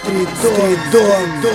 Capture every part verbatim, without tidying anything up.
Стридон.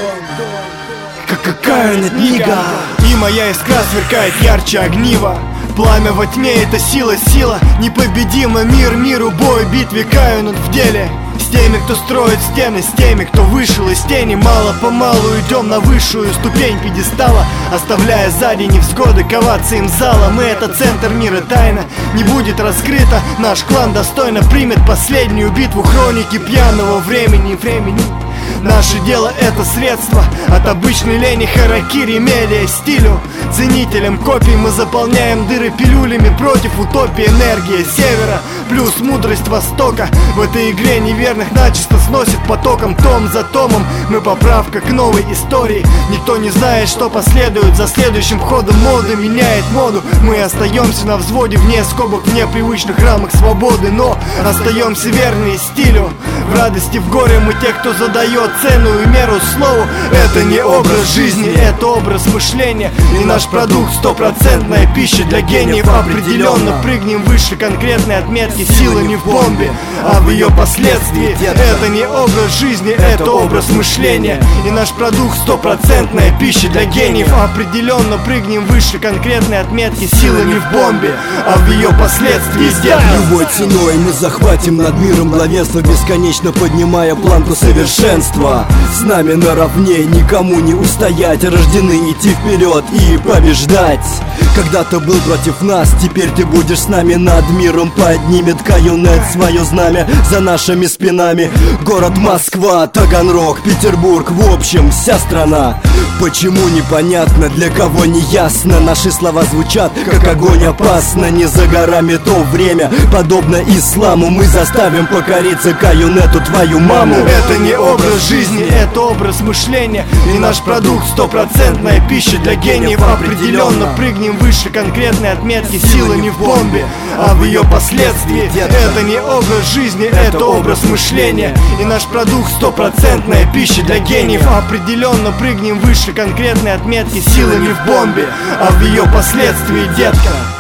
Какая она книга! И моя искра сверкает ярче огнива. Пламя во тьме — это сила, сила непобедима. Мир миру, бой, битве каянут в деле. С теми, кто строит стены, с теми, кто вышел из тени. Мало-помалу идем на высшую ступень пьедестала, оставляя сзади невзгоды, коваться им залом. И это центр мира, тайна не будет раскрыта. Наш клан достойно примет последнюю битву. Хроники пьяного времени, времени. Наше дело — это средство от обычной лени, харакири, мелия, стилю. Ценителям копий мы заполняем дыры пилюлями против утопии. Энергия севера плюс мудрость востока в этой игре неверных начисто сносит потоком. Том за томом мы поправка к новой истории. Никто не знает, что последует за следующим ходом. Мода меняет моду. Мы остаемся на взводе, вне скобок, вне привычных рамок свободы, но остаемся верны стилю. В радости, в горе мы те, кто задает цену и меру слову. Это не образ жизни, это образ мышления. И наш продукт — стопроцентная пища для гениев. Определенно прыгнем выше конкретной отметки. Сила не в бомбе, а в ее последствии. Это не образ жизни, это образ мышления. И наш продукт — стопроцентная пища для гениев. Определенно прыгнем выше конкретной отметки. Сила не в бомбе, а в ее последствии. Любой ценой мы захватим над миром главенство, бесконечно поднимая планку совершенства. С нами наравне, никому не устоять. Рождены идти вперед и побеждать. Когда-то был против нас, теперь ты будешь с нами. Над миром поднимет Каюнет свое знамя за нашими спинами. Город Москва, Таганрог, Петербург, в общем вся страна. Почему непонятно, для кого не ясно. Наши слова звучат как огонь, опасно. Не за горами то время, подобно исламу. Мы заставим покориться Каюнету твою маму. Это не образ жизни, это образ мышления. И наш продукт — стопроцентная пища для гениев. Определенно прыгнем выше конкретной отметки. Сила не в бомбе, а в ее последствии. Это не образ жизни, это образ мышления. И наш продукт — стопроцентная пища для гениев. Определенно прыгнем выше конкретной отметки. Сила не в бомбе, а в ее последствии, детка.